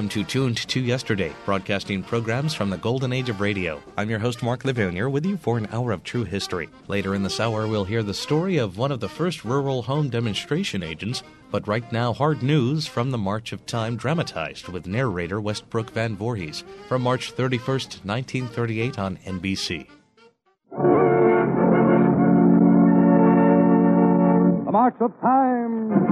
Welcome to Tuned to Yesterday, broadcasting programs from the golden age of radio. I'm your host, Mark Levanier, with you for an hour of true history. Later in this hour, we'll hear the story of one of the first rural home demonstration agents, but right now, hard news from the March of Time dramatized with narrator Westbrook Van Voorhees from March 31st, 1938 on NBC. The March of Time.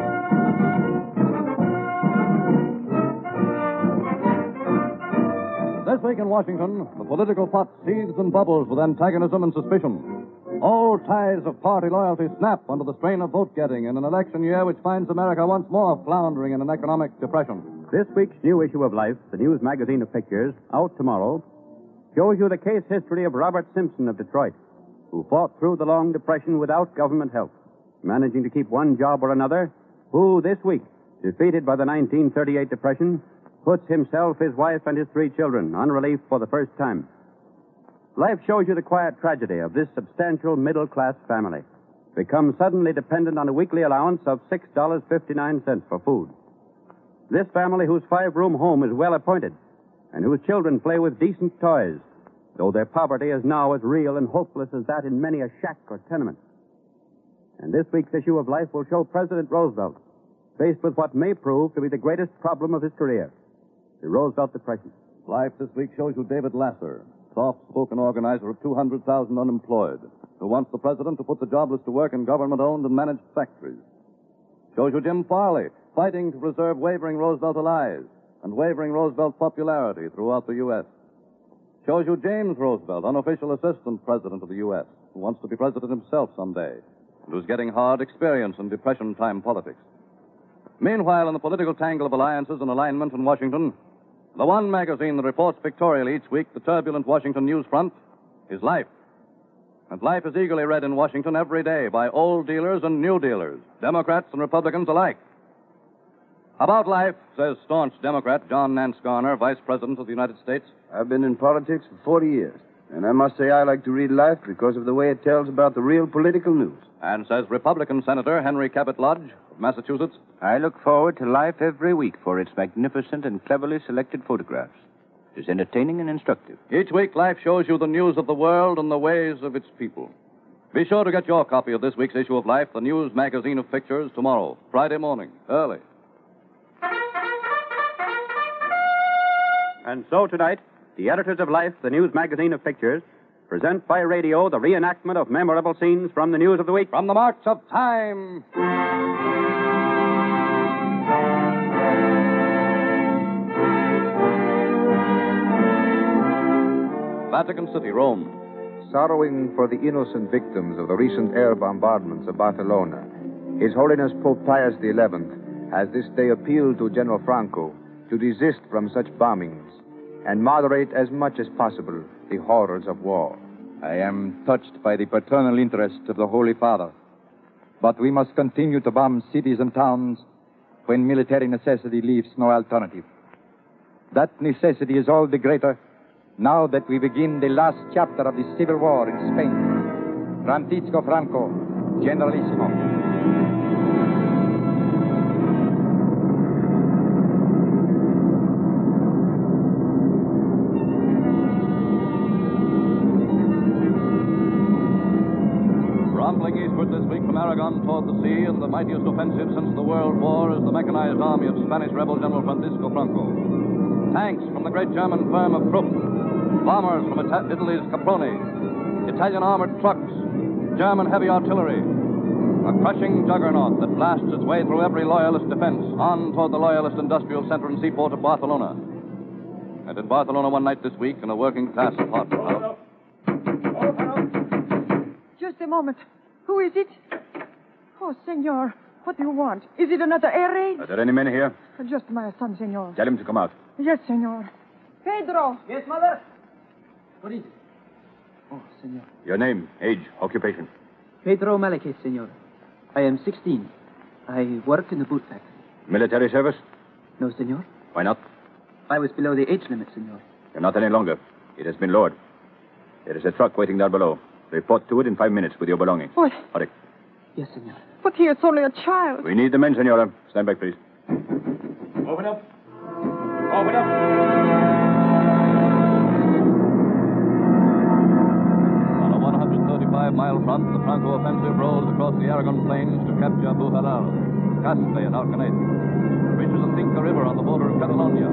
This week in Washington, the political pot seethes and bubbles with antagonism and suspicion. All ties of party loyalty snap under the strain of vote-getting in an election year which finds America once more floundering in an economic depression. This week's new issue of Life, the news magazine of pictures, out tomorrow, shows you the case history of Robert Simpson of Detroit, who fought through the long depression without government help, managing to keep one job or another, who this week, defeated by the 1938 depression, puts himself, his wife, and his 3 children on relief for the first time. Life shows you the quiet tragedy of this substantial middle-class family, become suddenly dependent on a weekly allowance of $6.59 for food. This family, whose 5-room home is well appointed, and whose children play with decent toys, though their poverty is now as real and hopeless as that in many a shack or tenement. And this week's issue of Life will show President Roosevelt faced with what may prove to be the greatest problem of his career, the Roosevelt Depression. Life this week shows you David Lasser, soft-spoken organizer of 200,000 unemployed, who wants the president to put the jobless to work in government-owned and managed factories. Shows you Jim Farley, fighting to preserve wavering Roosevelt allies and wavering Roosevelt popularity throughout the U.S. Shows you James Roosevelt, unofficial assistant president of the U.S., who wants to be president himself someday, and who's getting hard experience in Depression-time politics. Meanwhile, in the political tangle of alliances and alignment in Washington, the one magazine that reports pictorially each week the turbulent Washington news front is Life. And Life is eagerly read in Washington every day by old dealers and new dealers, Democrats and Republicans alike. About Life, says staunch Democrat John Nance Garner, Vice President of the United States. I've been in politics for 40 years, and I must say I like to read Life because of the way it tells about the real political news. And says Republican Senator Henry Cabot Lodge of Massachusetts. I look forward to Life every week for its magnificent and cleverly selected photographs. It is entertaining and instructive. Each week, Life shows you the news of the world and the ways of its people. Be sure to get your copy of this week's issue of Life, the news magazine of pictures, tomorrow, Friday morning, early. And so tonight, the editors of Life, the news magazine of pictures, present by radio the reenactment of memorable scenes from the news of the week. From the March of Time. Vatican City, Rome. Sorrowing for the innocent victims of the recent air bombardments of Barcelona, His Holiness Pope Pius XI has this day appealed to General Franco to desist from such bombings and moderate as much as possible the horrors of war. I am touched by the paternal interest of the Holy Father, but we must continue to bomb cities and towns when military necessity leaves no alternative. That necessity is all the greater now that we begin the last chapter of the Civil War in Spain. Francisco Franco, Generalissimo. Rumbling eastward this week from Aragon toward the sea, and the mightiest offensive since the World War is the mechanized army of Spanish rebel General Francisco Franco. Tanks from the great German firm of Krupp, bombers from Italy's Caproni, Italian armored trucks, German heavy artillery, a crushing juggernaut that blasts its way through every loyalist defense on toward the loyalist industrial center and seaport of Barcelona. And in Barcelona one night this week, in a working-class apartment house... Just a moment. Who is it? Oh, senor, what do you want? Is it another air raid? Are there any men here? Just my son, senor. Tell him to come out. Yes, senor. Pedro! Yes, mother? What is it? Oh, senor. Your name, age, occupation. Pedro Malaquez, senor. I am 16. I work in the boot factory. Military service? No, senor. Why not? I was below the age limit, senor. You're not any longer. It has been lowered. There is a truck waiting down below. Report to it in 5 minutes with your belongings. What? Hurry. Yes, senor. But he is only a child. We need the men, senora. Stand back, please. Open up. Open up. On a 135-mile front, the Franco offensive rolls across the Aragon Plains to capture Bujaral, Caspe, and Alcanet. Reaches the Cinca River on the border of Catalonia.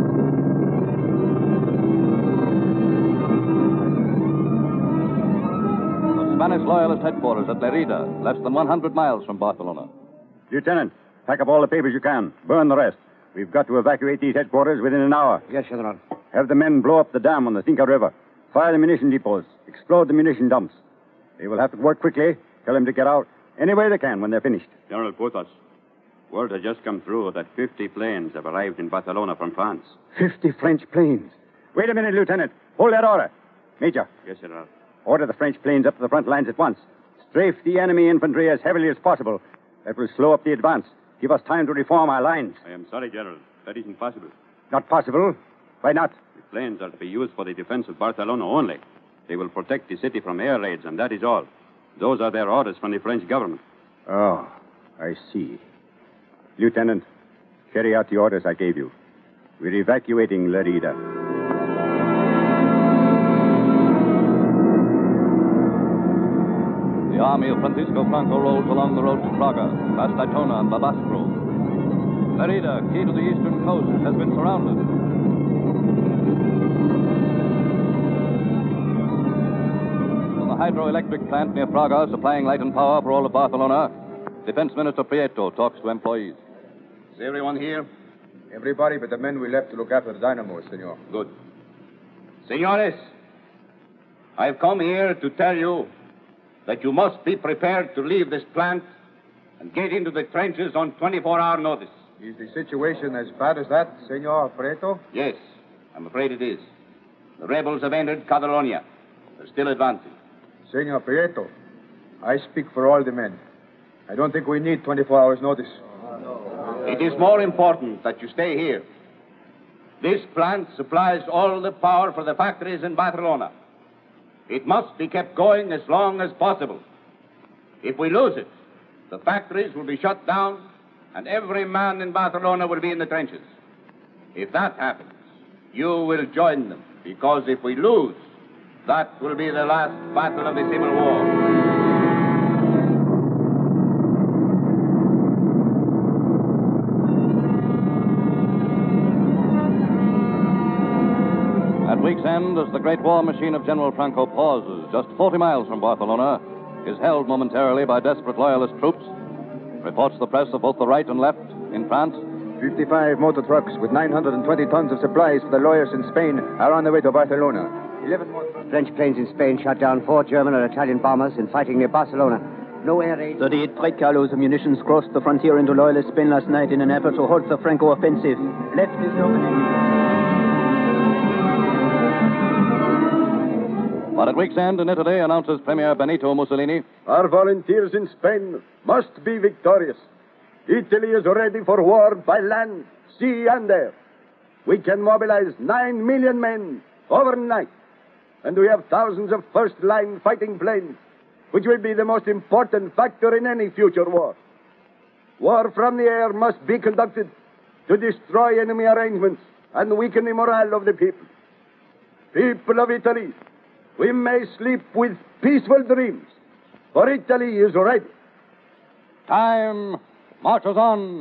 The Spanish loyalist headquarters at Lerida, less than 100 miles from Barcelona. Lieutenant, pack up all the papers you can. Burn the rest. We've got to evacuate these headquarters within an hour. Yes, General. Have the men blow up the dam on the Cinca River. Fire the munition depots. Explode the munition dumps. They will have to work quickly. Tell them to get out any way they can when they're finished. General Porthos, word has just come through that 50 planes have arrived in Barcelona from France. 50 French planes. Wait a minute, Lieutenant. Hold that order. Major. Yes, General. Order the French planes up to the front lines at once. Strafe the enemy infantry as heavily as possible. That will slow up the advance. Give us time to reform our lines. I am sorry, General. That isn't possible. Not possible? Why not? The planes are to be used for the defense of Barcelona only. They will protect the city from air raids, and that is all. Those are their orders from the French government. Oh, I see. Lieutenant, carry out the orders I gave you. We're evacuating Lerida. The army of Francisco Franco rolls along the road to Praga, past Aitona and Babastro. Lerida, key to the eastern coast, has been surrounded. From the hydroelectric plant near Praga, supplying light and power for all of Barcelona, Defense Minister Prieto talks to employees. Is everyone here? Everybody but the men we left to look after the dynamos, senor. Good. Senores, I've come here to tell you that you must be prepared to leave this plant and get into the trenches on 24-hour notice. Is the situation as bad as that, Senor Prieto? Yes, I'm afraid it is. The rebels have entered Catalonia. They're still advancing. Senor Prieto, I speak for all the men. I don't think we need 24 hours' notice. It is more important that you stay here. This plant supplies all the power for the factories in Barcelona. It must be kept going as long as possible. If we lose it, the factories will be shut down and every man in Barcelona will be in the trenches. If that happens, you will join them, because if we lose, that will be the last battle of the Civil War. At week's end, as the great war machine of General Franco pauses just 40 miles from Barcelona, is held momentarily by desperate loyalist troops, reports the press of both the right and left in France. 55 motor trucks with 920 tons of supplies for the lawyers in Spain are on their way to Barcelona. 11 more French planes in Spain shot down 4 German and Italian bombers in fighting near Barcelona. No air raid. 38 freight carloads of munitions crossed the frontier into loyalist Spain last night in an effort to halt the Franco offensive. Left is opening. But at week's end, in Italy, announces Premier Benito Mussolini, our volunteers in Spain must be victorious. Italy is ready for war by land, sea, and air. We can mobilize 9 million men overnight. And we have thousands of first-line fighting planes, which will be the most important factor in any future war. War from the air must be conducted to destroy enemy arrangements and weaken the morale of the people. People of Italy, we may sleep with peaceful dreams, for Italy is ready. time marches on.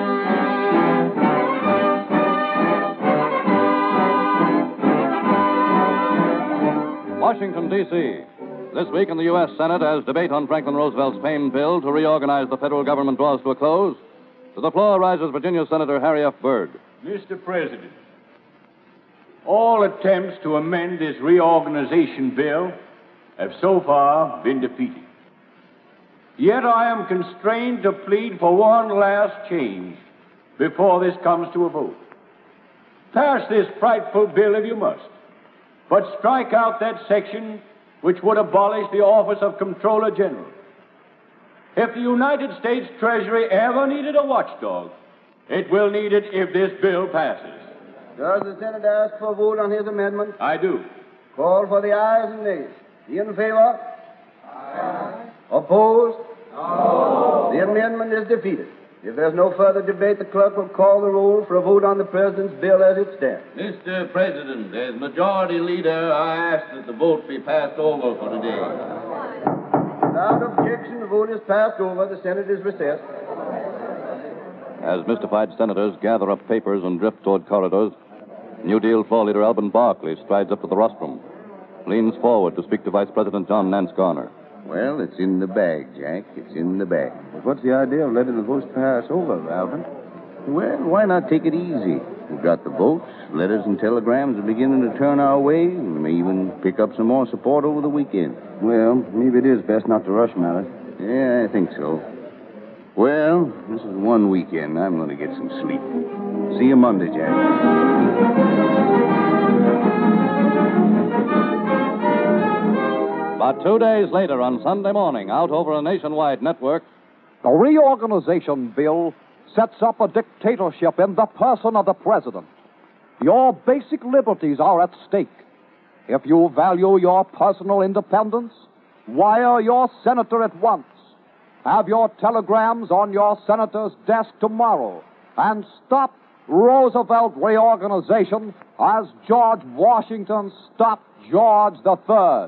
Washington, D.C. This week in the U.S. Senate, as debate on Franklin Roosevelt's famed bill to reorganize the federal government draws to a close, to the floor rises Virginia Senator Harry F. Byrd. Mr. President, all attempts to amend this reorganization bill have so far been defeated. Yet I am constrained to plead for one last change before this comes to a vote. Pass this frightful bill if you must, but strike out that section which would abolish the office of Comptroller General. If the United States Treasury ever needed a watchdog, it will need it if this bill passes. Does the Senate ask for a vote on his amendment? I do. Call for the ayes and nays. In favor? Aye. Opposed? No. The amendment is defeated. If there's no further debate, the clerk will call the roll for a vote on the President's bill as it stands. Mr. President, as Majority Leader, I ask that the vote be passed over for today. Without objection, the vote is passed over. The Senate is recessed. As mystified senators gather up papers and drift toward corridors, New Deal floor leader Alvin Barkley strides up to the rostrum, leans forward to speak to Vice President John Nance Garner. Well, it's in the bag, Jack. It's in the bag. But what's the idea of letting the votes pass over, Alvin? Well, why not take it easy? We've got the votes. Letters and telegrams are beginning to turn our way. We may even pick up some more support over the weekend. Well, maybe it is best not to rush matters. Yeah, I think so. Well, this is one weekend. I'm going to get some sleep. See you Monday, Jack. But 2 days later, on Sunday morning, out over a nationwide network, the reorganization bill sets up a dictatorship in the person of the president. Your basic liberties are at stake. If you value your personal independence, wire your senator at once. Have your telegrams on your senator's desk tomorrow and stop Roosevelt reorganization as George Washington stopped George III.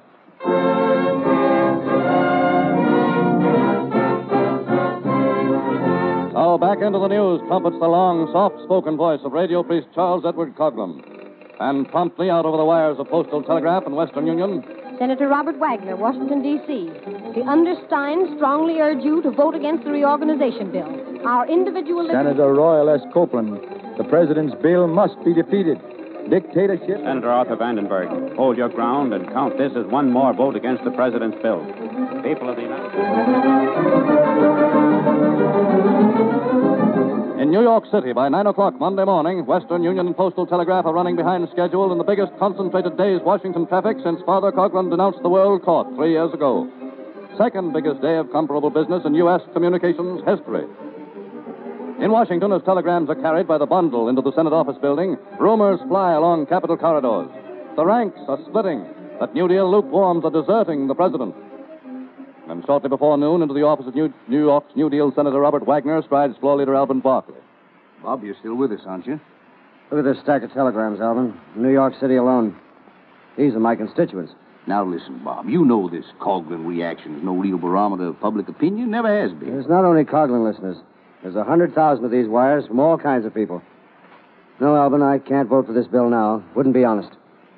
Now back into the news trumpets the long, soft-spoken voice of radio priest Charles Edward Coghlan. And promptly out over the wires of Postal Telegraph and Western Union, Senator Robert Wagner, Washington, D.C. The undersigned strongly urge you to vote against the reorganization bill. Our individual... Senator Royal S. Copeland, the president's bill must be defeated. Dictatorship... Senator Arthur Vandenberg, hold your ground and count this as one more vote against the president's bill. People of the United In New York City, by 9 o'clock Monday morning, Western Union and Postal Telegraph are running behind schedule in the biggest concentrated day's Washington traffic since Father Coghlan denounced the World Court 3 years ago. Second biggest day of comparable business in U.S. communications history. In Washington, as telegrams are carried by the bundle into the Senate office building, rumors fly along Capitol corridors. The ranks are splitting, that New Deal lukewarms are deserting the president. And shortly before noon, into the office of New York's New Deal Senator Robert Wagner strides floor leader Alvin Barkley. Bob, you're still with us, aren't you? Look at this stack of telegrams, Alvin. New York City alone. These are my constituents. Now listen, Bob. You know this Coghlan reaction is no real barometer of public opinion. Never has been. There's not only Coghlan listeners. There's 100,000 of these wires from all kinds of people. No, Alvin, I can't vote for this bill now. Wouldn't be honest.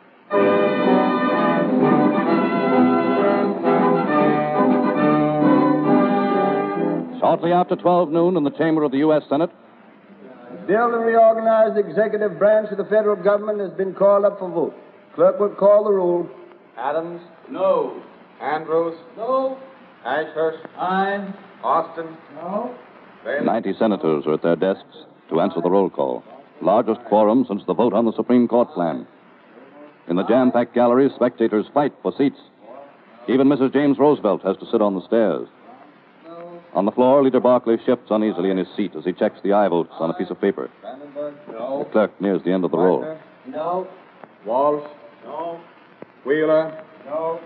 Shortly after 12 noon in the chamber of the U.S. Senate, The bill to reorganize the executive branch of the federal government has been called up for vote. Clerk will call the roll. Adams? No. Andrews? No. Ashurst? Aye. Austin? No. 90 senators are at their desks to answer the roll call. Largest quorum since the vote on the Supreme Court plan. In the jam-packed gallery, spectators fight for seats. Even Mrs. James Roosevelt has to sit on the stairs. On the floor, Leader Barkley shifts uneasily in his seat as he checks the aye votes on a piece of paper. No. The clerk nears the end of the roll. No. Walsh? No. Wheeler? No.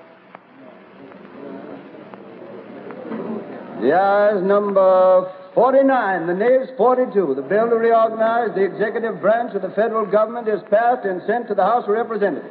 The ayes number 49, the nays 42. The bill to reorganize the executive branch of the federal government is passed and sent to the House of Representatives.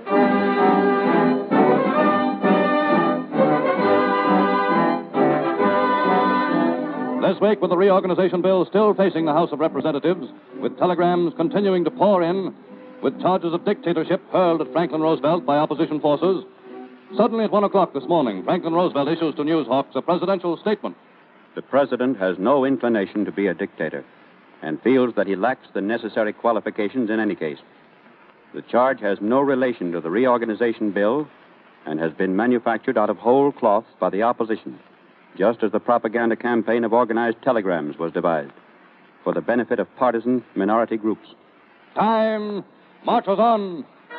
This week, with the reorganization bill still facing the House of Representatives, with telegrams continuing to pour in, with charges of dictatorship hurled at Franklin Roosevelt by opposition forces, suddenly at 1 o'clock this morning, Franklin Roosevelt issues to newshawks a presidential statement. The president has no inclination to be a dictator and feels that he lacks the necessary qualifications in any case. The charge has no relation to the reorganization bill and has been manufactured out of whole cloth by the opposition, just as the propaganda campaign of organized telegrams was devised for the benefit of partisan minority groups. Time marches on.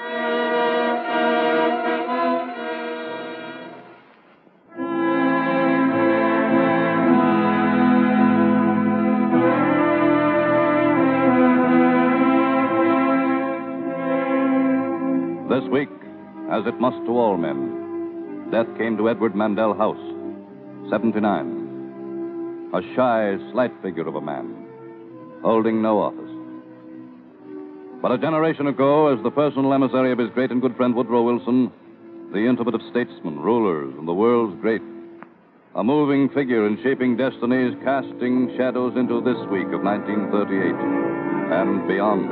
This week, as it must to all men, death came to Edward Mandel House, 79. a shy, slight figure of a man, holding no office. But a generation ago, as the personal emissary of his great and good friend Woodrow Wilson, the intimate of statesmen, rulers, and the world's great, a moving figure in shaping destinies, casting shadows into this week of 1938 and beyond.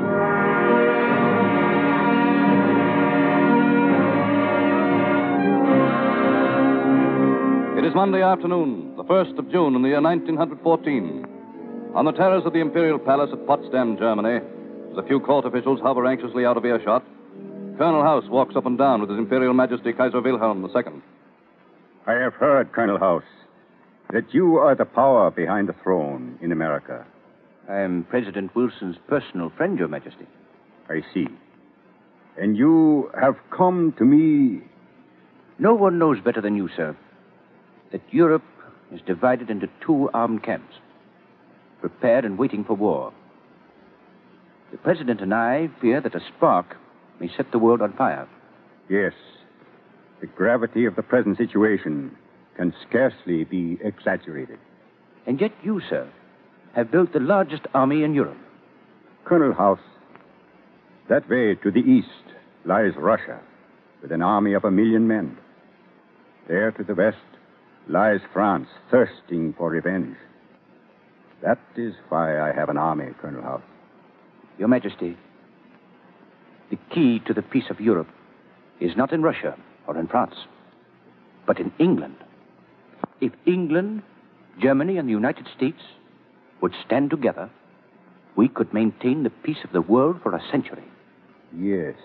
It is Monday afternoon, the 1st of June in the year 1914. On the terrace of the Imperial Palace at Potsdam, Germany, as a few court officials hover anxiously out of earshot, Colonel House walks up and down with His Imperial Majesty Kaiser Wilhelm II. I have heard, Colonel House, that you are the power behind the throne in America. I am President Wilson's personal friend, Your Majesty. I see. And you have come to me... No one knows better than you, sir, that Europe is divided into two armed camps, prepared and waiting for war. The President and I fear that a spark may set the world on fire. Yes. The gravity of the present situation can scarcely be exaggerated. And yet you, sir, have built the largest army in Europe. Colonel House, that way to the east lies Russia, with an army of 1 million men. There to the west lies France, thirsting for revenge. That is why I have an army, Colonel House. Your Majesty, the key to the peace of Europe is not in Russia or in France, but in England. If England, Germany, and the United States would stand together, we could maintain the peace of the world for a century. Yes.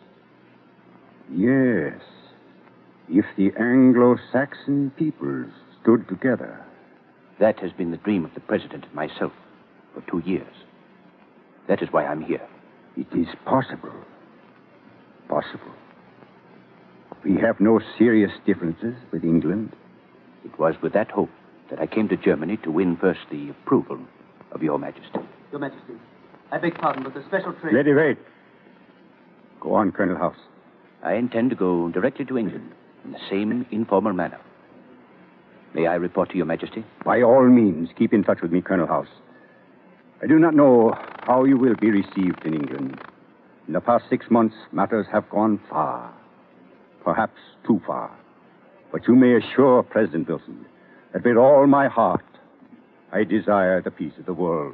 Yes. If the Anglo-Saxon peoples stood together. That has been the dream of the President and myself for 2 years. That is why I'm here. It is possible. Possible. We have no serious differences with England. It was with that hope that I came to Germany to win first the approval of Your Majesty. Your Majesty, I beg pardon, but the special train... Lady, wait. Go on, Colonel House. I intend to go directly to England in the same informal manner. May I report to Your Majesty? By all means, keep in touch with me, Colonel House. I do not know how you will be received in England. In the past 6 months, matters have gone far. Perhaps too far. But you may assure President Wilson that with all my heart, I desire the peace of the world.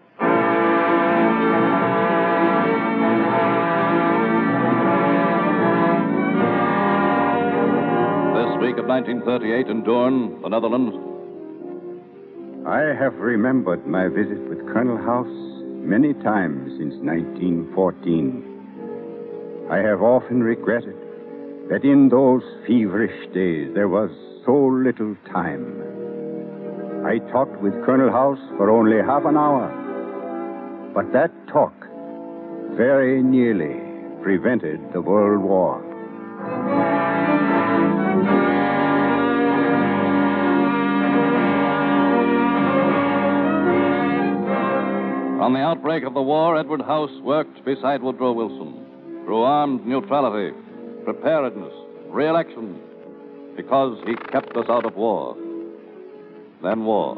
This week of 1938 in Doorn, the Netherlands. I have remembered my visit with Colonel House many times since 1914. I have often regretted that in those feverish days there was so little time. I talked with Colonel House for only half an hour, but that talk very nearly prevented the World War. On the outbreak of the war, Edward House worked beside Woodrow Wilson through armed neutrality, preparedness, re-election, because he kept us out of war. Then war.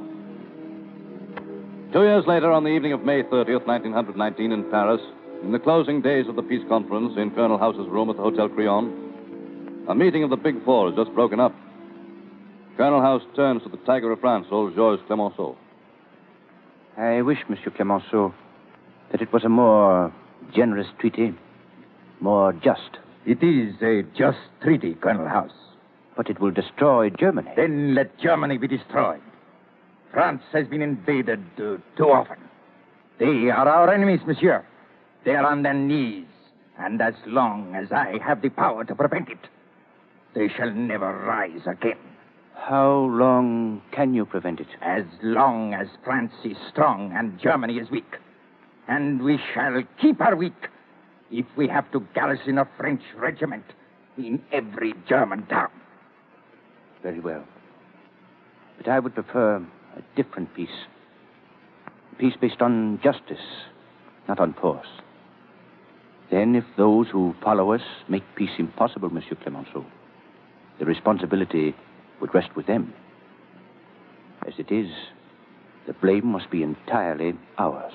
2 years later, on the evening of May 30th, 1919, in Paris, in the closing days of the peace conference in Colonel House's room at the Hotel Crillon, a meeting of the Big Four has just broken up. Colonel House turns to the Tiger of France, old Georges Clemenceau. I wish, Monsieur Clemenceau, that it was a more generous treaty, more just. It is a just treaty, Colonel House. But it will destroy Germany. Then let Germany be destroyed. France has been invaded too often. They are our enemies, monsieur. They are on their knees. And as long as I have the power to prevent it, they shall never rise again. How long can you prevent it? As long as France is strong and Germany is weak. And we shall keep her weak if we have to garrison a French regiment in every German town. Very well. But I would prefer a different peace. A peace based on justice, not on force. Then, if those who follow us make peace impossible, Monsieur Clemenceau, the responsibility would rest with them. As it is, the blame must be entirely ours.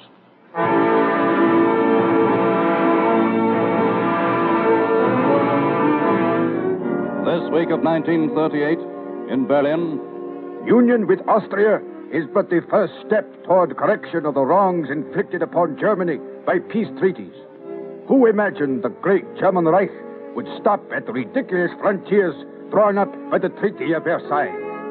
This week of 1938, in Berlin, union with Austria is but the first step toward correction of the wrongs inflicted upon Germany by peace treaties. Who imagined the great German Reich would stop at the ridiculous frontiers drawn up by the Treaty of Versailles?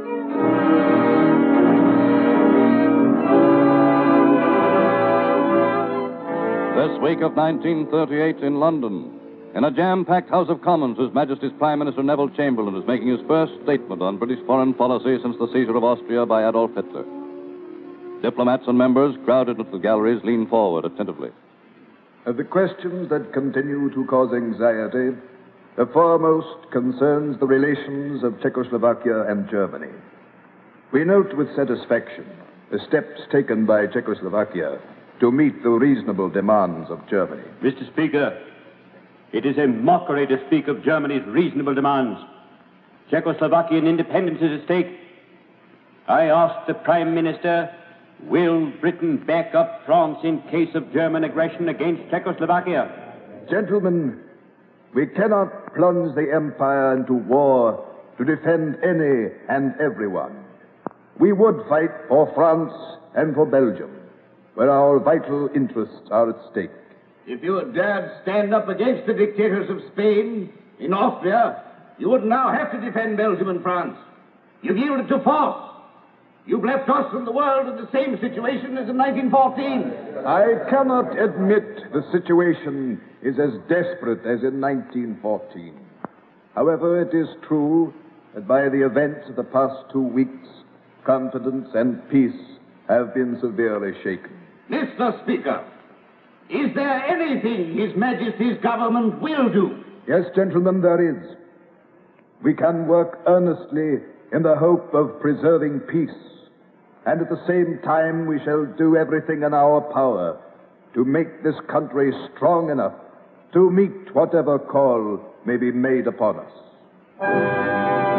This week of 1938 in London, in a jam-packed House of Commons, His Majesty's Prime Minister Neville Chamberlain is making his first statement on British foreign policy since the seizure of Austria by Adolf Hitler. Diplomats and members crowded into the galleries lean forward attentively. Of the questions that continue to cause anxiety, the foremost concerns the relations of Czechoslovakia and Germany. We note with satisfaction the steps taken by Czechoslovakia to meet the reasonable demands of Germany. Mr. Speaker, it is a mockery to speak of Germany's reasonable demands. Czechoslovakian independence is at stake. I ask the Prime Minister, will Britain back up France in case of German aggression against Czechoslovakia? Gentlemen, we cannot plunge the empire into war to defend any and everyone. We would fight for France and for Belgium, where our vital interests are at stake. If you had dared stand up against the dictators of Spain, in Austria, you would now have to defend Belgium and France. You've yielded to force. You've left us and the world in the same situation as in 1914. I cannot admit the situation is as desperate as in 1914. However, it is true that by the events of the past 2 weeks, confidence and peace have been severely shaken. Mr. Speaker, is there anything His Majesty's government will do? Yes, gentlemen, there is. We can work earnestly in the hope of preserving peace, and at the same time we shall do everything in our power to make this country strong enough to meet whatever call may be made upon us.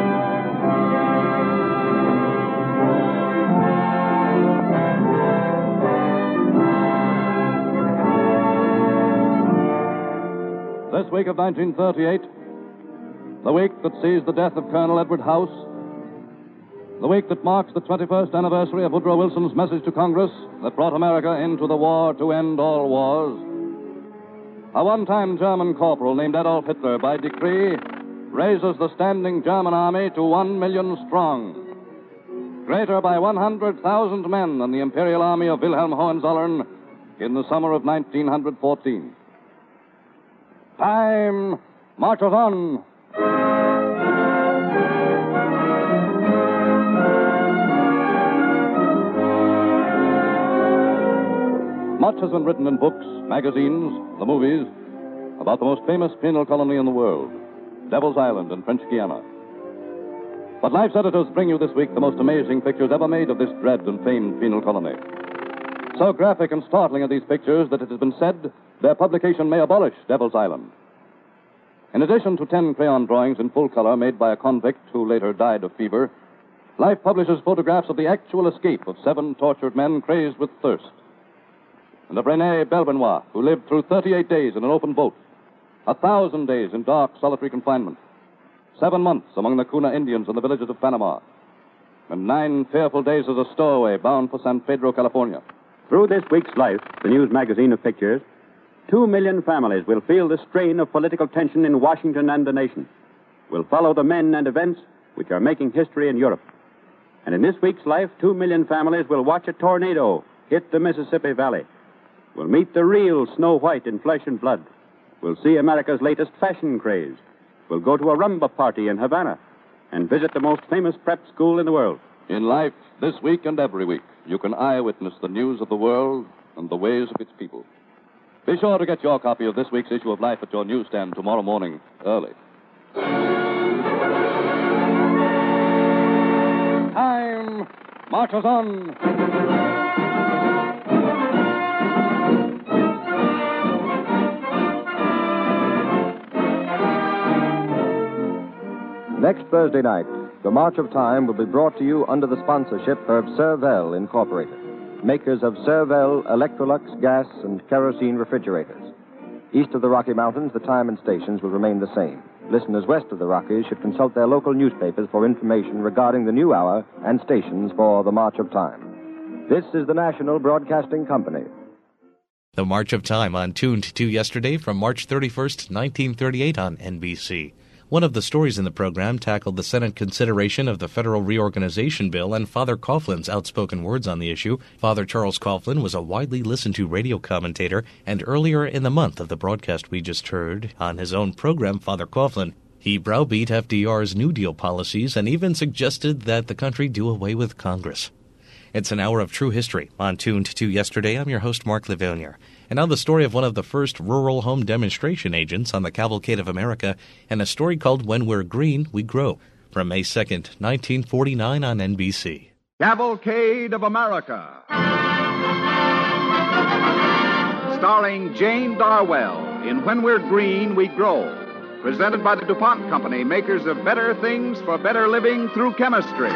This week of 1938, the week that sees the death of Colonel Edward House, the week that marks the 21st anniversary of Woodrow Wilson's message to Congress that brought America into the war to end all wars, a one-time German corporal named Adolf Hitler, by decree, raises the standing German army to 1 million strong, greater by 100,000 men than the imperial army of Wilhelm Hohenzollern in the summer of 1914. Time marches on. Much has been written in books, magazines, the movies, about the most famous penal colony in the world, Devil's Island in French Guiana. But Life's editors bring you this week the most amazing pictures ever made of this dread and famed penal colony. So graphic and startling are these pictures that it has been said their publication may abolish Devil's Island. In addition to 10 crayon drawings in full color made by a convict who later died of fever, Life publishes photographs of the actual escape of 7 tortured men crazed with thirst, and of René Belbenois, who lived through 38 days in an open boat, 1,000 days in dark, solitary confinement, 7 months among the Cuna Indians in the villages of Panama, and 9 fearful days as a stowaway bound for San Pedro, California. Through this week's Life, the news magazine of pictures, 2 million families will feel the strain of political tension in Washington and the nation. We'll follow the men and events which are making history in Europe. And in this week's Life, 2 million families will watch a tornado hit the Mississippi Valley. We'll meet the real Snow White in flesh and blood. We'll see America's latest fashion craze. We'll go to a rumba party in Havana and visit the most famous prep school in the world. In Life, this week and every week, you can eyewitness the news of the world and the ways of its people. Be sure to get your copy of this week's issue of Life at your newsstand tomorrow morning, early. Time marches on. Next Thursday night, The March of Time will be brought to you under the sponsorship of Servell Incorporated. makers of Servel, Electrolux gas, and kerosene refrigerators. East of the Rocky Mountains, the time and stations will remain the same. Listeners west of the Rockies should consult their local newspapers for information regarding the new hour and stations for the March of Time. This is the National Broadcasting Company. The March of Time on Tuned to Yesterday from March 31st, 1938 on NBC. One of the stories in the program tackled the Senate consideration of the Federal Reorganization Bill and Father Coughlin's outspoken words on the issue. Father Charles Coughlin was a widely listened to radio commentator, and earlier in the month of the broadcast we just heard, on his own program, Father Coughlin, he browbeat FDR's New Deal policies and even suggested that the country do away with Congress. It's an hour of true history. On Tuned to Yesterday, I'm your host, Mark Livonier. And now the story of one of the first rural home demonstration agents on the Cavalcade of America, and a story called When We're Green, We Grow, from May 2nd, 1949 on NBC. Cavalcade of America. Starring Jane Darwell in When We're Green, We Grow. Presented by the DuPont Company, makers of better things for better living through chemistry.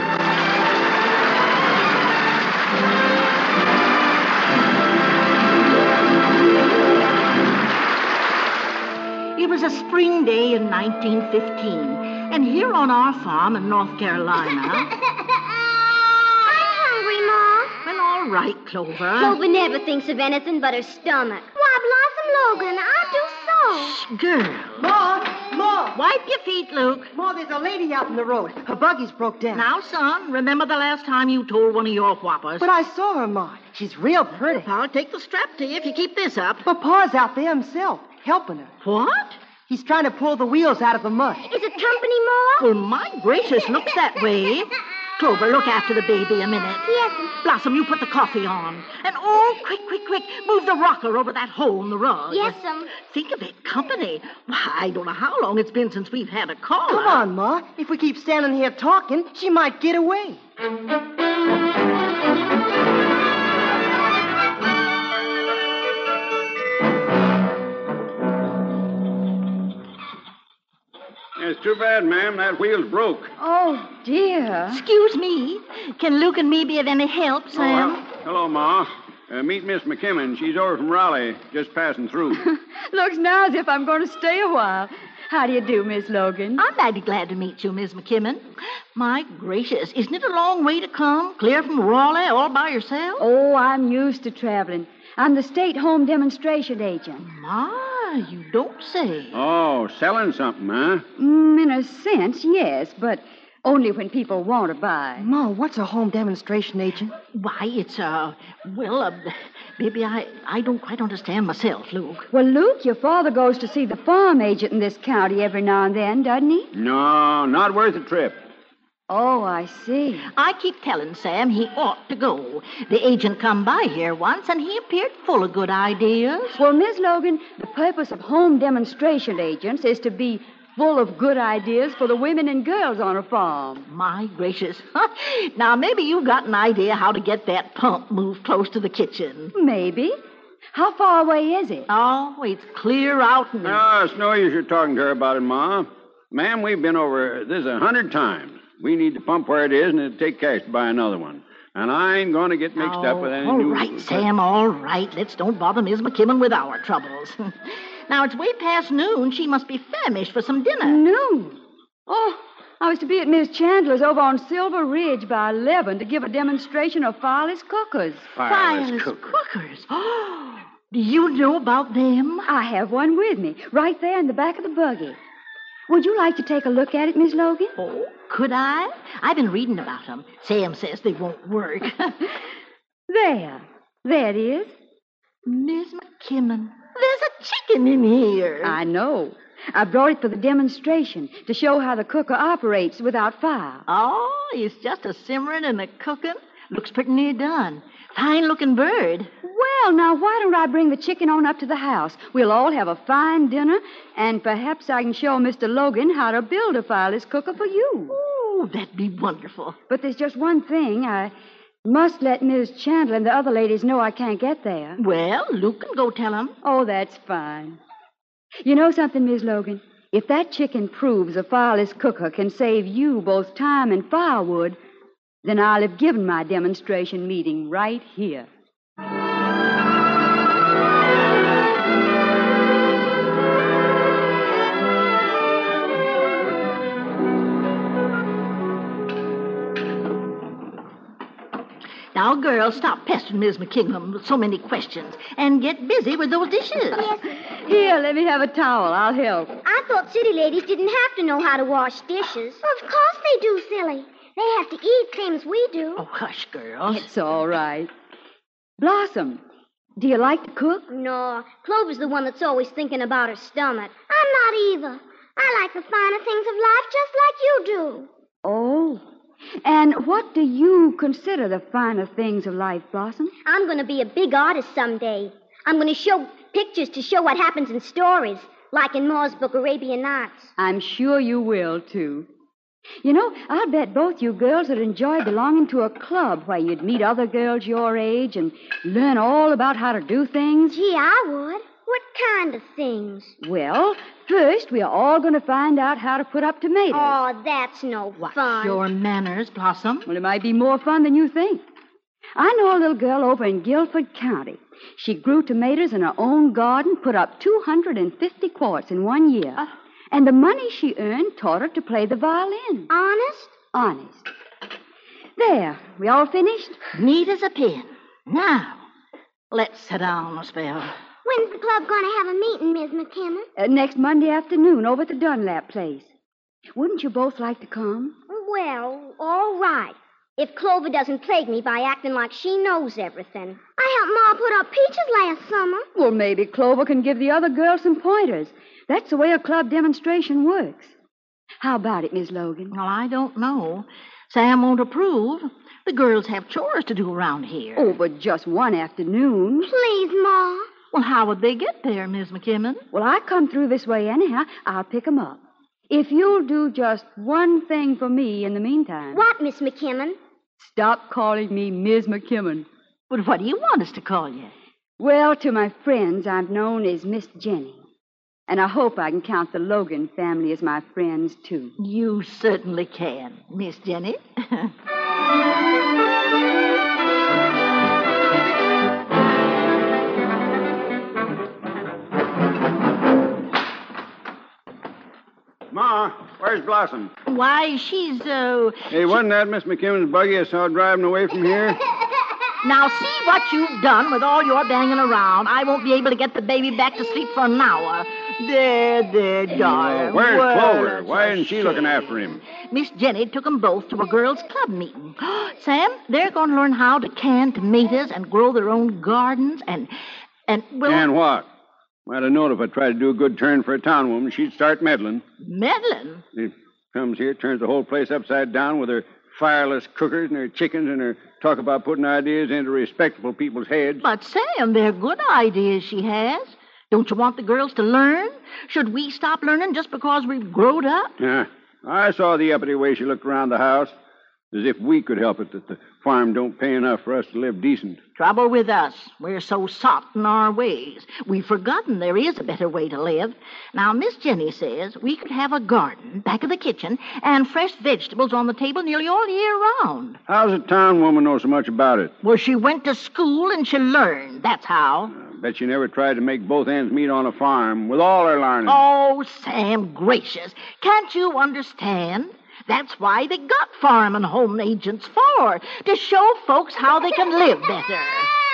It was a spring day in 1915, and here on our farm in North Carolina... I'm hungry, Ma. Well, all right, Clover. Clover never thinks of anything but her stomach. Why, Blossom Logan, I do so. Shh, girl. Ma! Wipe your feet, Luke. Ma, there's a lady out in the road. Her buggy's broke down. Now, son, remember the last time you told one of your whoppers? But I saw her, Ma. She's real pretty. I'll take the strap to you if you keep this up. But Pa's out there himself, helping her. What? He's trying to pull the wheels out of the mud. Is it company, Ma? Well, my gracious, looks that way. Clover, look after the baby a minute. Yes. Blossom, you put the coffee on. And, oh, quick, move the rocker over that hole in the rug. Yes'm. Think of it, company. Why, I don't know how long it's been since we've had a caller. Come on, Ma. If we keep standing here talking, she might get away. It's too bad, ma'am. That wheel's broke. Oh, dear. Excuse me. Can Luke and me be of any help, Sam? Hello, Ma. Meet Miss McKimmon. She's over from Raleigh, just passing through. Looks now as if I'm going to stay a while. How do you do, Miss Logan? I'm mighty glad to meet you, Miss McKimmon. My gracious, isn't it a long way to come? Clear from Raleigh all by yourself? Oh, I'm used to traveling. I'm the state home demonstration agent. My, you don't say. Oh, selling something, huh? In a sense, yes, but only when people want to buy. Ma, what's a home demonstration agent? Why, it's, baby, I don't quite understand myself, Luke. Well, Luke, your father goes to see the farm agent in this county every now and then, doesn't he? No, not worth the trip. Oh, I see. I keep telling Sam he ought to go. The agent come by here once, and he appeared full of good ideas. Well, Miss Logan, the purpose of home demonstration agents is to be full of good ideas for the women and girls on a farm. My gracious. Now, maybe you've got an idea how to get that pump moved close to the kitchen. Maybe. How far away is it? Oh, it's clear out now. No, it's no use you're talking to her about it, Ma. Ma'am, we've been over this 100 times. We need the pump where it is, and it'll take cash to buy another one. And I ain't going to get mixed up with any all new... All right, Sam, all right. Let's don't bother Miss McKimmon with our troubles. Now, it's way past noon. She must be famished for some dinner. Noon? Oh, I was to be at Miss Chandler's over on Silver Ridge by 11 to give a demonstration of fireless cookers. Fireless cookers? Oh, do you know about them? I have one with me, right there in the back of the buggy. Would you like to take a look at it, Miss Logan? Oh, could I? I've been reading about them. Sam says they won't work. There it is. Miss McKimmon, there's a chicken in here. I know. I brought it for the demonstration to show how the cooker operates without fire. Oh, it's just a simmering and a cooking. Looks pretty near done. Fine-looking bird. Well, now, why don't I bring the chicken on up to the house? We'll all have a fine dinner, and perhaps I can show Mr. Logan how to build a fireless cooker for you. Oh, that'd be wonderful. But there's just one thing. I must let Miss Chandler and the other ladies know I can't get there. Well, Luke can go tell them. Oh, that's fine. You know something, Miss Logan? If that chicken proves a fireless cooker can save you both time and firewood, then I'll have given my demonstration meeting right here. Now, girls, stop pestering Miss McKingham with so many questions and get busy with those dishes. Yes. Here, let me have a towel. I'll help. I thought city ladies didn't have to know how to wash dishes. Of course they do, silly. They have to eat same as we do. Oh, hush, girls. It's all right. Blossom, do you like to cook? No, Clover's the one that's always thinking about her stomach. I'm not either. I like the finer things of life just like you do. Oh. And what do you consider the finer things of life, Blossom? I'm going to be a big artist someday. I'm going to show pictures to show what happens in stories, like in Moore's book, Arabian Nights. I'm sure you will, too. You know, I'll bet both you girls would enjoy belonging to a club where you'd meet other girls your age and learn all about how to do things. Gee, I would. What kind of things? Well, first, we are all going to find out how to put up tomatoes. Oh, that's no fun. Your manners, Blossom. Well, it might be more fun than you think. I know a little girl over in Guilford County. She grew tomatoes in her own garden, put up 250 quarts in 1 year. And the money she earned taught her to play the violin. Honest? Honest. There, we all finished? Neat as a pin. Now, let's sit down a spell. When's the club going to have a meeting, Miss McKinnon? Next Monday afternoon over at the Dunlap place. Wouldn't you both like to come? Well, all right. If Clover doesn't plague me by acting like she knows everything. I helped Ma put up peaches last summer. Well, maybe Clover can give the other girls some pointers. That's the way a club demonstration works. How about it, Miss Logan? Well, I don't know. Sam won't approve. The girls have chores to do around here. Oh, but just one afternoon. Please, Ma. Well, how would they get there, Miss McKimmon? Well, I come through this way anyhow. I'll pick 'em up. If you'll do just one thing for me in the meantime. What, Miss McKimmon? Stop calling me Ms. McKimmon. But what do you want us to call you? Well, to my friends, I'm known as Miss Jenny. And I hope I can count the Logan family as my friends, too. You certainly can, Miss Jenny. Ma, where's Blossom? Why, she's, Hey, wasn't that Miss McKimmon's buggy I saw driving away from here? Now, see what you've done with all your banging around. I won't be able to get the baby back to sleep for an hour. There, darling. Where's Clover? Why isn't she looking after him? Miss Jenny took 'em both to a girls' club meeting. Sam, they're going to learn how to can tomatoes and grow their own gardens and well... And what? Might have known if I tried to do a good turn for a town woman, she'd start meddling. Meddling? She comes here, turns the whole place upside down with her fireless cookers and her chickens and her talk about putting ideas into respectable people's heads. But, Sam, they're good ideas she has. Don't you want the girls to learn? Should we stop learning just because we've growed up? Yeah. I saw the uppity way she looked around the house, as if we could help it that the farm don't pay enough for us to live decent. Trouble with us. We're so soft in our ways. We've forgotten there is a better way to live. Now, Miss Jenny says we could have a garden back of the kitchen and fresh vegetables on the table nearly all year round. How's a town woman know so much about it? Well, she went to school and she learned. That's how. Bet you never tried to make both ends meet on a farm with all her learning. Oh, Sam, gracious. Can't you understand? That's why they got farm and home agents for, to show folks how they can live better.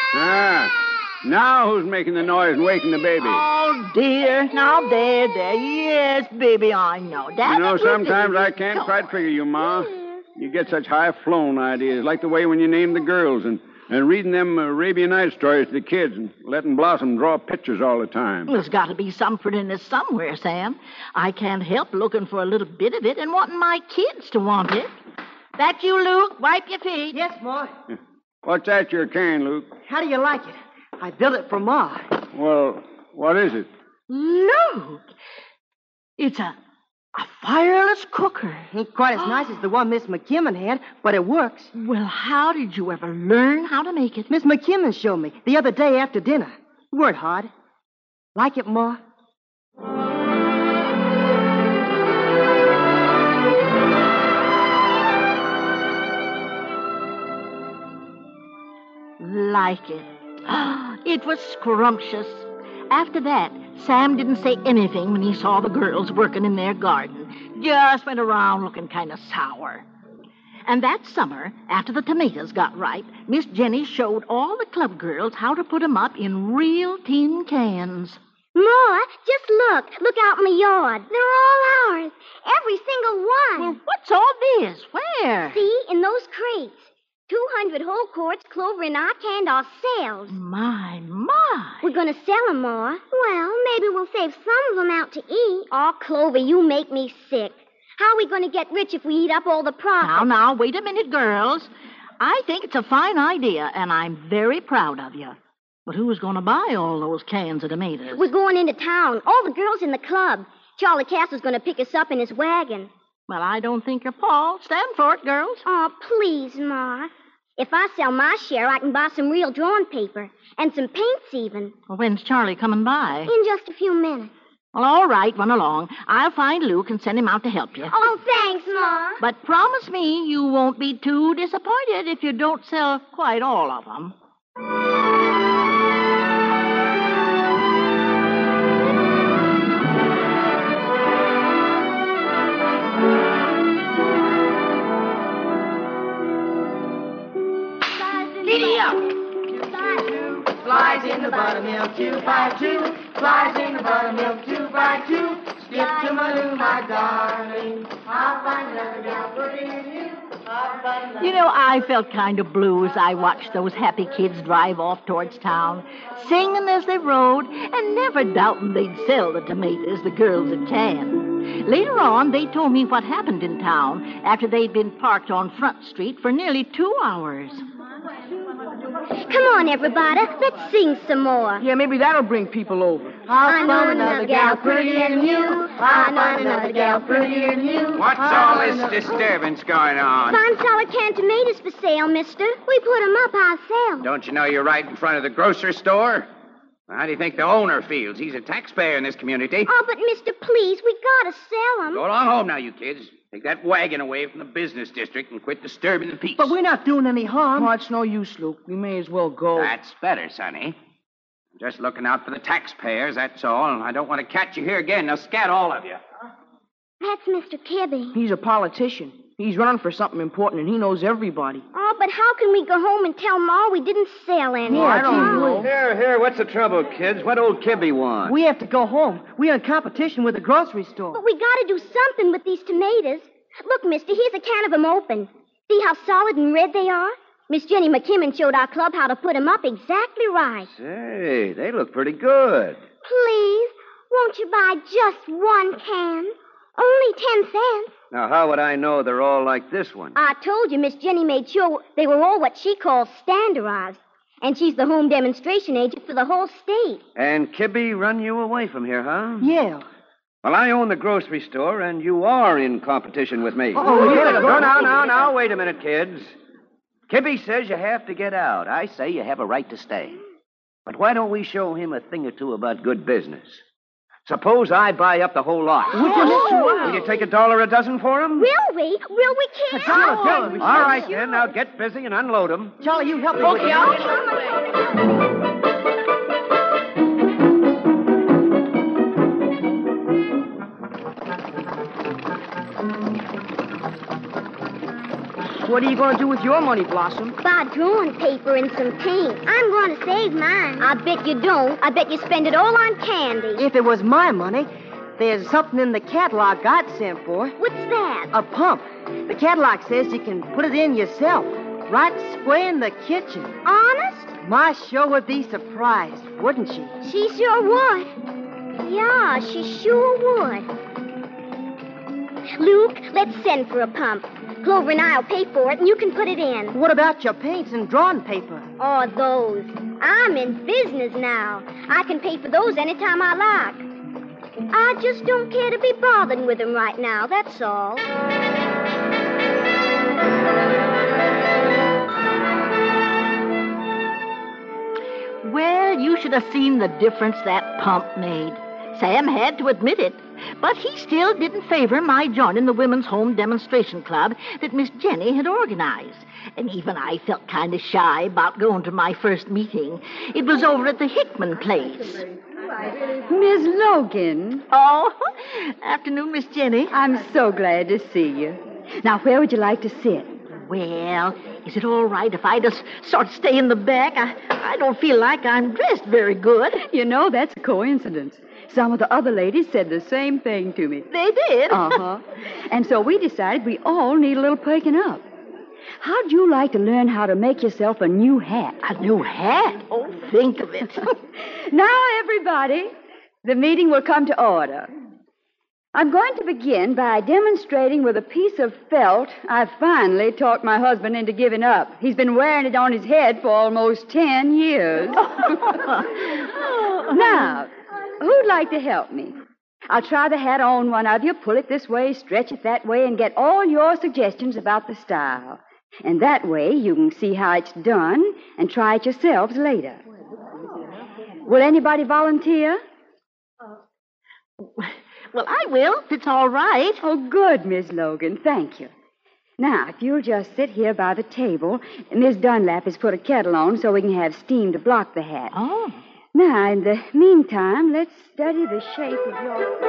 Ah, now who's making the noise and waking the baby? Oh, dear. Now, there. Yes, baby, I know. You know, sometimes I can't quite figure you, Ma. You get such high-flown ideas, like the way when you name the girls and reading them Arabian Night stories to the kids and letting Blossom draw pictures all the time. There's got to be some prettiness somewhere, Sam. I can't help looking for a little bit of it and wanting my kids to want it. That you, Luke? Wipe your feet. Yes, Ma. What's that you're carrying, Luke? How do you like it? I built it for Ma. Well, what is it? Luke! It's a fireless cooker. Ain't quite as nice as the one Miss McKimmon had, but it works. Well, how did you ever learn how to make it? Miss McKimmon showed me the other day after dinner. It weren't hard. Like it, Ma? like it. It was scrumptious. After that, Sam didn't say anything when he saw the girls working in their garden. Just went around looking kind of sour. And that summer, after the tomatoes got ripe, Miss Jenny showed all the club girls how to put 'em up in real tin cans. Ma, just look. Look out in the yard. They're all ours. Every single one. Well, what's all this? Where? See, in those crates. 200 whole quarts, Clover and I canned ourselves. My. We're going to sell 'em, Ma. Well, maybe we'll save some of 'em out to eat. Oh, Clover, you make me sick. How are we going to get rich if we eat up all the profit? Now, wait a minute, girls. I think it's a fine idea, and I'm very proud of you. But who's going to buy all those cans of tomatoes? We're going into town. All the girls in the club. Charlie Castle's going to pick us up in his wagon. Well, I don't think your pa'll stand for it, girls. Oh, please, Ma. If I sell my share, I can buy some real drawing paper and some paints even. Well, when's Charlie coming by? In just a few minutes. Well, all right, run along. I'll find Luke and send him out to help you. Oh, thanks, Ma. But promise me you won't be too disappointed if you don't sell quite all of them. Giddy up! Flies in the buttermilk, 252. Flies in the buttermilk, 252. Skip to Maloo, my darling. I'll find another gal, put it in you. You know, I felt kind of blue as I watched those happy kids drive off towards town, singing as they rode, and never doubting they'd sell the tomatoes the girls had canned. Later on, they told me what happened in town after they'd been parked on Front Street for nearly 2 hours. Come on, everybody. Let's sing some more. Yeah, maybe that'll bring people over. I know another gal prettier than you. I know another gal prettier than you. What's all this disturbance going on? $5 canned tomatoes for sale, mister. We put 'em up ourselves. Don't you know you're right in front of the grocery store? How do you think the owner feels? He's a taxpayer in this community. Oh, but mister, please, we gotta sell 'em. Go along home now, you kids. Take that wagon away from the business district and quit disturbing the peace. But we're not doing any harm. Oh, it's no use, Luke. We may as well go. That's better, Sonny. I'm just looking out for the taxpayers, that's all. I don't want to catch you here again. Now, scat all of you. That's Mr. Kibbe. He's a politician. He's running for something important, and he knows everybody. Oh, but how can we go home and tell Ma we didn't sell any? Yeah, I don't know. Here, what's the trouble, kids? What old Kibbe want? We have to go home. We're in competition with the grocery store. But we gotta do something with these tomatoes. Look, mister, here's a can of 'em open. See how solid and red they are? Miss Jenny McKimmon showed our club how to put 'em up exactly right. Say, they look pretty good. Please, won't you buy just one can? Only 10 cents. Now, how would I know they're all like this one? I told you Miss Jenny made sure they were all what she calls standardized. And she's the home demonstration agent for the whole state. And Kibbe run you away from here, huh? Yeah. Well, I own the grocery store, and you are in competition with me. Now, wait a minute, kids. Kibbe says you have to get out. I say you have a right to stay. But why don't we show him a thing or two about good business? Suppose I buy up the whole lot. Will you take $1 a dozen for him? Will we? Will we, kid? All right, then. Now get busy and unload them. Charlie, you help me with What are you going to do with your money, Blossom? Buy drawing paper and some paint. I'm going to save mine. I bet you don't. I bet you spend it all on candy. If it was my money, there's something in the catalog I'd sent for. What's that? A pump. The catalog says you can put it in yourself, right square in the kitchen. Honest? Ma sure would be surprised, wouldn't she? She sure would. Yeah, she sure would. Luke, let's send for a pump. Clover and I'll pay for it, and you can put it in. What about your paints and drawing paper? Oh, those. I'm in business now. I can pay for those anytime I like. I just don't care to be bothered with them right now, that's all. Well, you should have seen the difference that pump made. Sam had to admit it. But he still didn't favor my joining the Women's Home Demonstration Club that Miss Jenny had organized. And even I felt kind of shy about going to my first meeting. It was over at the Hickman place. Miss Logan. Oh, afternoon, Miss Jenny. I'm so glad to see you. Now, where would you like to sit? Well, is it all right if I just sort of stay in the back? I don't feel like I'm dressed very good. You know, that's a coincidence. Some of the other ladies said the same thing to me. They did? Uh-huh. And so we decided we all need a little perking up. How'd you like to learn how to make yourself a new hat? A new hat? Oh, think of it. Now, everybody, the meeting will come to order. I'm going to begin by demonstrating with a piece of felt I finally talked my husband into giving up. He's been wearing it on his head for almost 10 years. Now, who'd like to help me? I'll try the hat on one of you, pull it this way, stretch it that way, and get all your suggestions about the style. And that way you can see how it's done and try it yourselves later. Will anybody volunteer? Well, I will, if it's all right. Oh, good, Miss Logan. Thank you. Now, if you'll just sit here by the table, Miss Dunlap has put a kettle on so we can have steam to block the hat. Oh. Now, in the meantime, let's study the shape of your...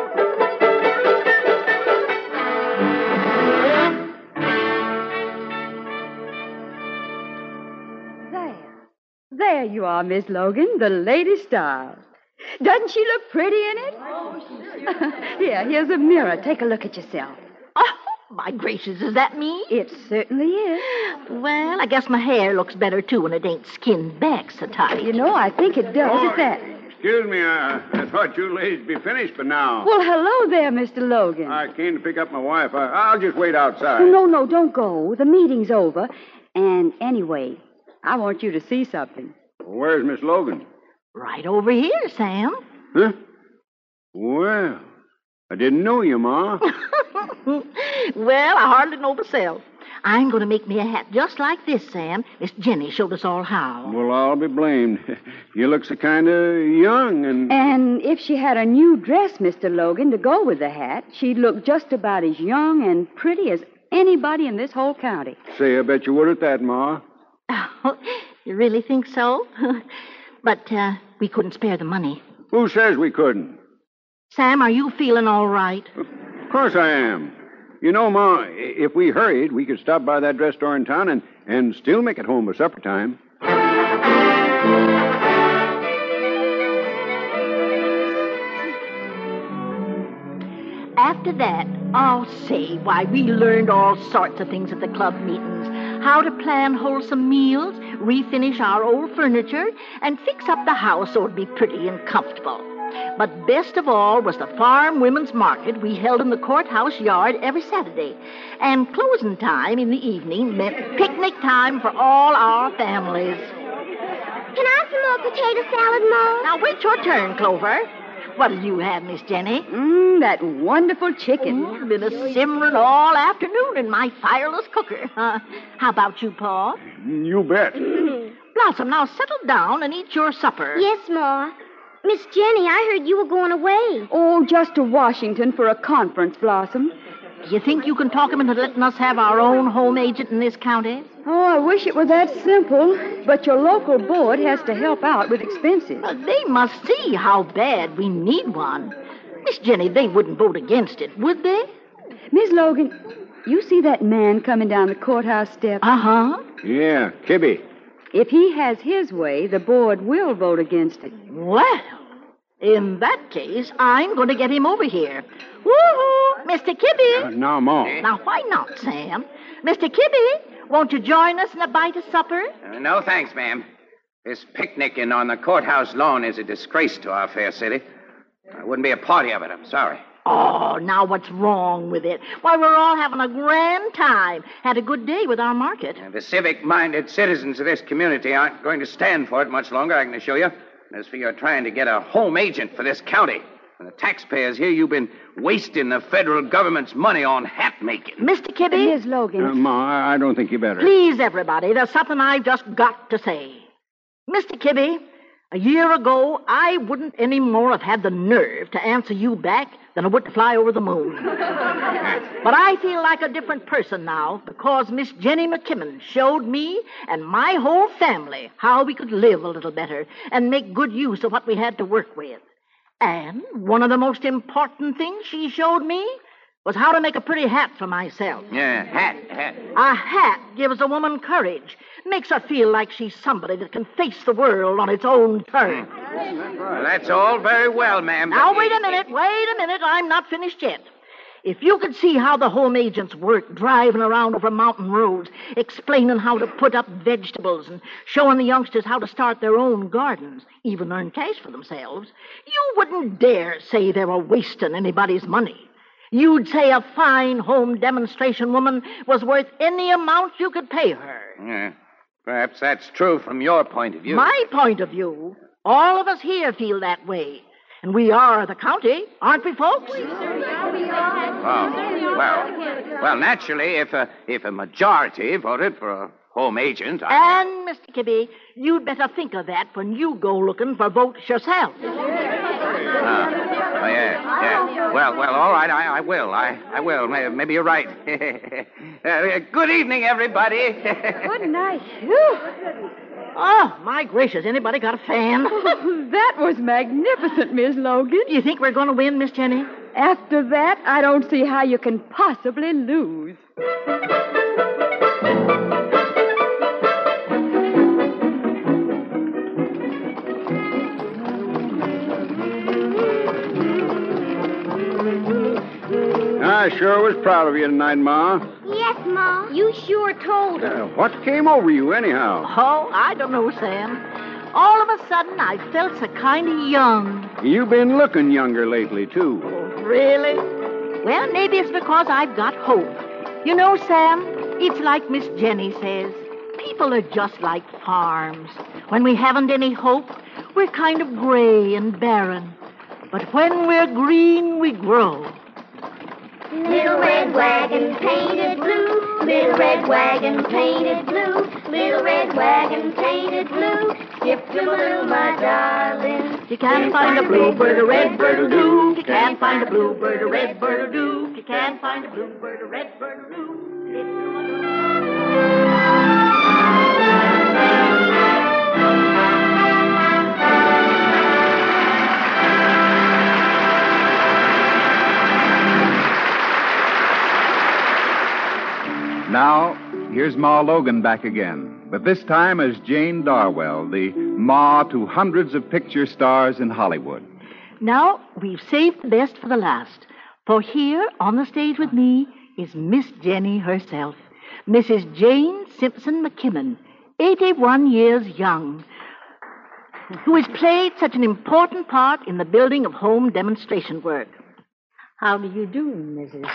There you are, Miss Logan, the latest style. Doesn't she look pretty in it? Oh, sure. Here's a mirror. Take a look at yourself. Oh, my gracious, is that me? It certainly is. Well, I guess my hair looks better, too, when it ain't skinned back so tight. You know, I think it does at that. Excuse me, I thought you ladies would be finished by now. Well, hello there, Mr. Logan. I came to pick up my wife. I'll just wait outside. No, don't go. The meeting's over. And anyway, I want you to see something. Where's Miss Logan? Right over here, Sam. Huh? Well, I didn't know you, Ma. Well, I hardly know myself. I'm going to make me a hat just like this, Sam. Miss Jenny showed us all how. Well, I'll be blamed. You look so kind of young and... And if she had a new dress, Mr. Logan, to go with the hat, she'd look just about as young and pretty as anybody in this whole county. Say, I bet you would at that, Ma. Oh, you really think so? But we couldn't spare the money. Who says we couldn't? Sam, are you feeling all right? Of course I am. You know, Ma, if we hurried, we could stop by that dress store in town and still make it home by supper time. After that, why, we learned all sorts of things at the club meetings. How to plan wholesome meals, refinish our old furniture, and fix up the house so it'd be pretty and comfortable. But best of all was the farm women's market we held in the courthouse yard every Saturday. And closing time in the evening meant picnic time for all our families. Can I have some more potato salad, Ma? Now, wait your turn, Clover. What did you have, Miss Jenny? That wonderful chicken. Been a simmering all afternoon in my fireless cooker. How about you, Pa? You bet. Blossom, now settle down and eat your supper. Yes, Ma. Miss Jenny, I heard you were going away. Oh, just to Washington for a conference, Blossom. Do you think you can talk him into letting us have our own home agent in this county? Oh, I wish it were that simple. But your local board has to help out with expenses. They must see how bad we need one. Miss Jenny, they wouldn't vote against it, would they? Miss Logan, you see that man coming down the courthouse steps? Uh-huh. Yeah, Kibby. If he has his way, the board will vote against it. Well, in that case, I'm going to get him over here. Woo-hoo! Mr. Kibby! Now, Ma. Now, why not, Sam? Mr. Kibby, won't you join us in a bite of supper? No, thanks, ma'am. This picnicking on the courthouse lawn is a disgrace to our fair city. I wouldn't be a party of it, I'm sorry. Oh, now what's wrong with it? Why, we're all having a grand time. Had a good day with our market. The civic-minded citizens of this community aren't going to stand for it much longer, I can assure you. As for your trying to get a home agent for this county, and the taxpayers here, you've been wasting the federal government's money on hat making. Mr. Kibby? Miss Logan. Ma, I don't think you better. Please, everybody, there's something I've just got to say. Mr. Kibby, A year ago, I wouldn't any more have had the nerve to answer you back than I would to fly over the moon. But I feel like a different person now because Miss Jenny McKimmon showed me and my whole family how we could live a little better and make good use of what we had to work with. And one of the most important things she showed me was how to make a pretty hat for myself. Yeah, hat. A hat gives a woman courage, makes her feel like she's somebody that can face the world on its own terms. Well, that's all very well, ma'am. Now, wait a minute. I'm not finished yet. If you could see how the home agents work driving around over mountain roads, explaining how to put up vegetables and showing the youngsters how to start their own gardens, even earn cash for themselves, you wouldn't dare say they were wasting anybody's money. You'd say a fine home demonstration woman was worth any amount you could pay her. Yeah, perhaps that's true from your point of view. My point of view, all of us here feel that way. And we are the county, aren't we, folks? Well, naturally, if a majority voted for a home agent... And, Mr. Kibbe, you'd better think of that when you go looking for votes yourself. Yeah. Well, all right, I will. I will. Maybe you're right. Good evening, everybody. Good night. Oh, my gracious, anybody got a fan? Oh, that was magnificent, Miss Logan. You think we're going to win, Miss Jenny? After that, I don't see how you can possibly lose. I sure was proud of you tonight, Ma. Yes, Ma. You sure told her. What came over you, anyhow? Oh, I don't know, Sam. All of a sudden, I felt so kind of young. You've been looking younger lately, too. Really? Well, maybe it's because I've got hope. You know, Sam, it's like Miss Jenny says. People are just like farms. When we haven't any hope, we're kind of gray and barren. But when we're green, we grow. Little red wagon painted blue, little red wagon painted blue, little red wagon painted blue, skip to Maloo, my darling. You can't find a bluebird, a redbird, or do. You can't find a bluebird, a redbird, or do. You can't find a bluebird, a redbird, or do. Skip to Maloo. Now, here's Ma Logan back again, but this time as Jane Darwell, the Ma to hundreds of picture stars in Hollywood. Now, we've saved the best for the last. For here, on the stage with me, is Miss Jenny herself, Mrs. Jane Simpson McKimmon, 81 years young, who has played such an important part in the building of home demonstration work. How do you do, Mrs.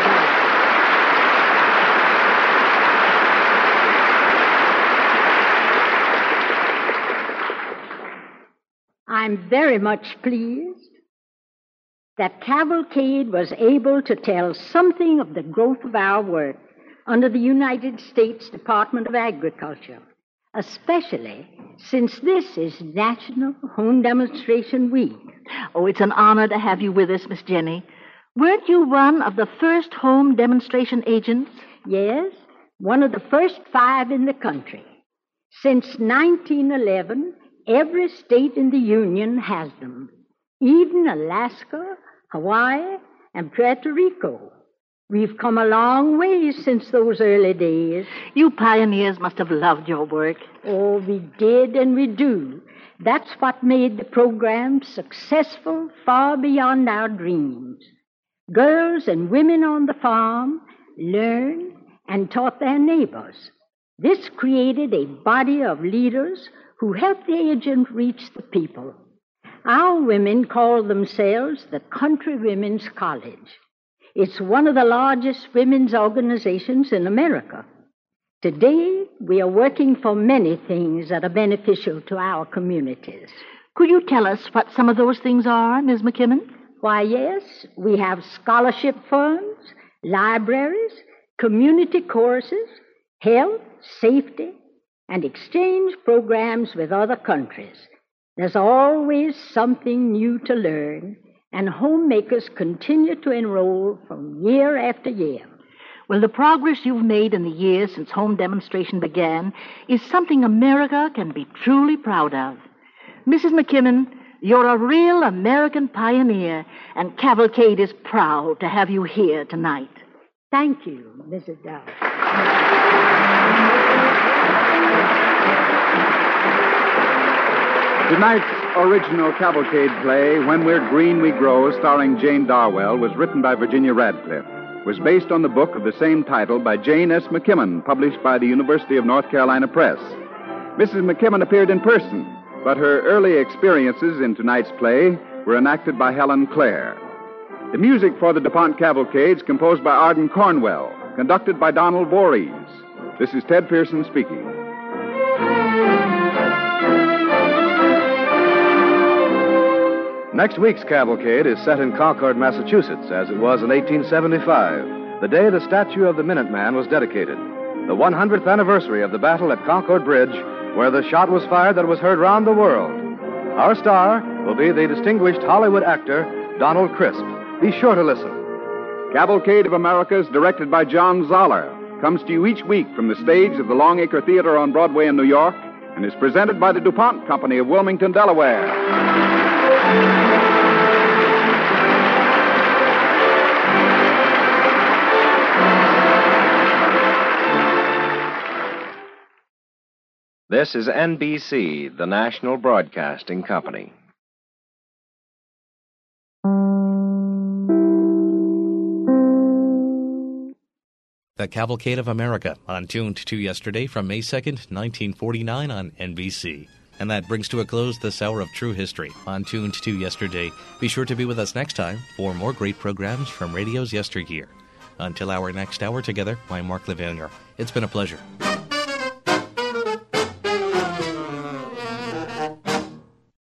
I'm very much pleased that Cavalcade was able to tell something of the growth of our work under the United States Department of Agriculture, especially since this is National Home Demonstration Week. Oh, it's an honor to have you with us, Miss Jenny. Weren't you one of the first home demonstration agents? Yes, one of the first 5 in the country. Since 1911, every state in the Union has them, even Alaska, Hawaii, and Puerto Rico. We've come a long way since those early days. You pioneers must have loved your work. Oh, we did and we do. That's what made the program successful far beyond our dreams. Girls and women on the farm learned and taught their neighbors. This created a body of leaders who helped the agent reach the people. Our women call themselves the Country Women's College. It's one of the largest women's organizations in America. Today, we are working for many things that are beneficial to our communities. Could you tell us what some of those things are, Ms. McKimmon? Why, yes, we have scholarship funds, libraries, community courses, health, safety, and exchange programs with other countries. There's always something new to learn, and homemakers continue to enroll from year after year. Well, the progress you've made in the years since home demonstration began is something America can be truly proud of. Mrs. McKimmon, you're a real American pioneer, and Cavalcade is proud to have you here tonight. Thank you, Mrs. Dow. Tonight's original Cavalcade play, When We're Green We Grow, starring Jane Darwell, was written by Virginia Radcliffe. It was based on the book of the same title by Jane S. McKimmon, published by the University of North Carolina Press. Mrs. McKimmon appeared in person, but her early experiences in tonight's play were enacted by Helen Clare. The music for the DuPont Cavalcades composed by Arden Cornwell, conducted by Donald Voorhees. This is Ted Pearson speaking. Next week's cavalcade is set in Concord, Massachusetts, as it was in 1875, the day the statue of the Minuteman was dedicated, the 100th anniversary of the battle at Concord Bridge, where the shot was fired that was heard round the world. Our star will be the distinguished Hollywood actor, Donald Crisp. Be sure to listen. Cavalcade of Americas, directed by John Zoller, comes to you each week from the stage of the Longacre Theater on Broadway in New York and is presented by the DuPont Company of Wilmington, Delaware. This is NBC, the National Broadcasting Company. The Cavalcade of America, on Tuned to Yesterday from May 2nd, 1949 on NBC. And that brings to a close this hour of True History on Tuned to Yesterday. Be sure to be with us next time for more great programs from radio's yesteryear. Until our next hour together, I'm Mark Levanier. It's been a pleasure.